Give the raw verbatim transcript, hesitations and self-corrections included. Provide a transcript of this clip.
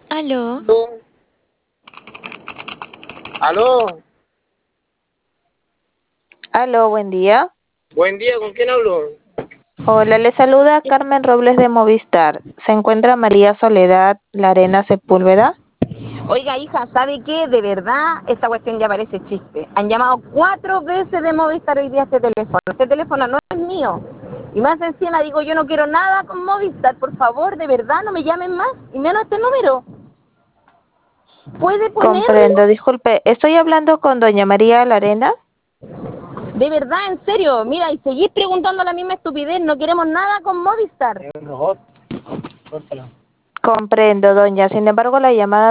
Aló. Aló, aló, Aló, buen día. buen día, ¿con quién hablo? Hola, le saluda Carmen Robles de Movistar. ¿Se encuentra María Soledad Larena Sepúlveda? Oiga, hija, ¿sabe qué? De verdad, esta cuestión ya parece chiste. Han llamado cuatro veces de Movistar hoy día a este teléfono. Este teléfono no es mío. Y más encima digo, yo no quiero nada con Movistar. Por favor, de verdad, no me llamen más. Y menos este número. ¿Puede Comprendo, ponerlo? disculpe, estoy hablando con doña María Larena. De verdad, en serio. Mira, y seguís preguntando la misma estupidez. No queremos nada con Movistar. Es un robot, córtalo. Comprendo, doña. Sin embargo, la llamada